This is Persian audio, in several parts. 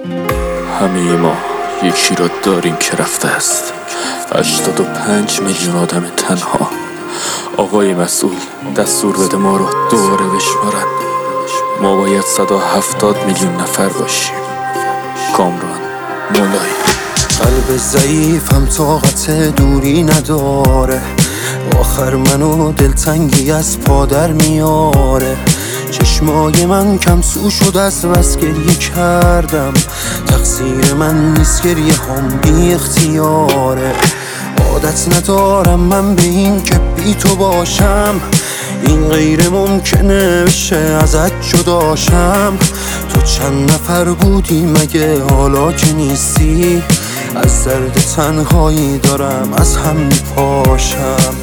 همه ما یکی را داریم که رفته است. 85 میلیون آدم تنها. آقای مسئول دستور بده ما رو دوباره بشمارن. ما باید 170 میلیون نفر باشیم. کامران مولایی. قلب ضعیفم طاقت دوری نداره، آخر منو دلتنگی از پادر میاره. چشمای من کم سو شد از بس گریه کردم، تقصیر من نیست گریه هم بی اختیاره. عادت ندارم من به این که بی تو باشم، این غیر ممکنه بشه ازت جداشم. تو چند نفر بودی مگه حالا که نیستی؟ از درد تنهایی دارم از هم میپاشم.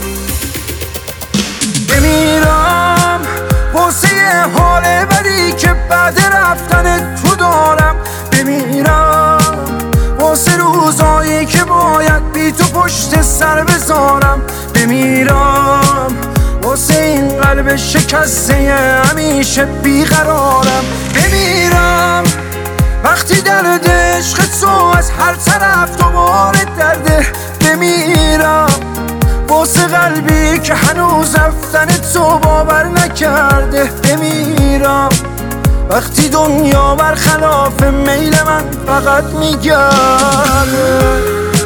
بمیرم واسه حال بدی که بعد رفتن تو دارم. بمیرم واسه روزایی که باید بی تو پشت سر بذارم. بمیرم واسه این قلب شکسته همیشه بیقرارم. بمیرم وقتی درد عشق تو از هر طرف دوباره درده. بمیرم واسه قلبی که هنوز رفتن تو باور نکرده. بمیرم وقتی دنیا برخلاف میل من فقط میگرده.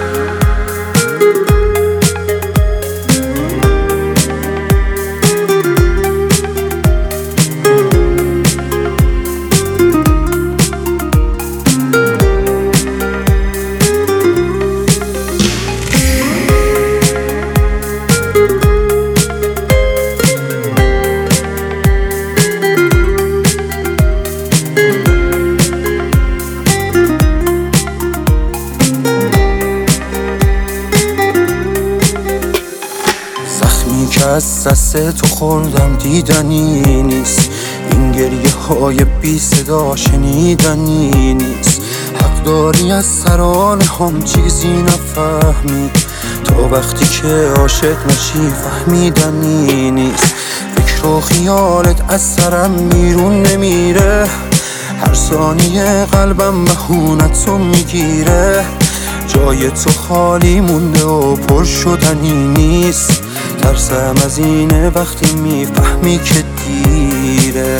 که از دست تو خوردم دیدنی نیست، این گریه های بی صدا شنیدنی نیست. حق داری از ترانه هم چیزی نفهمی، تا وقتی که عاشق نشی فهمیدنی نیست. فکر و خیالت از سرم بیرون نمیره، هر ثانیه قلبم بهونتو میگیره. جای تو خالی مونده و پر شدنی نیست، ترسم از اینه وقتی میفهمی که دیره.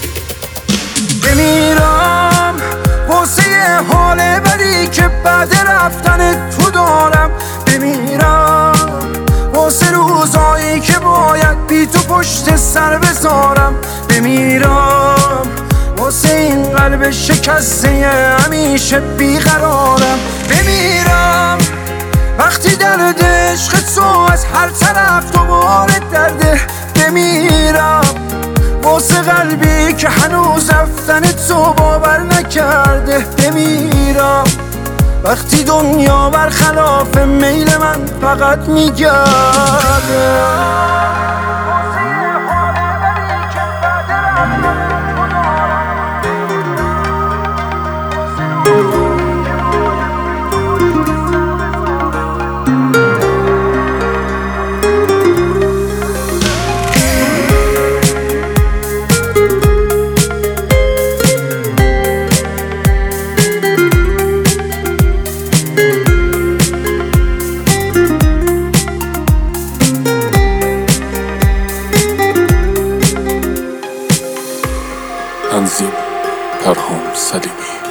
بمیرم واسه حال بدی که بعد رفتن تو دارم. بمیرم واسه روزایی که باید بی تو پشت سر بذارم. بمیرم واسه این قلب شکسته همیشه بیقرارم. بمیرم وقتی درد عشق تو از هر طرف دوباره درده. بمیرم واسه قلبی که هنوز رفتن تو باور نکرده. بمیرم وقتی دنیا برخلاف میل من فقط میگرده. تنظیم پرهام سلیمی.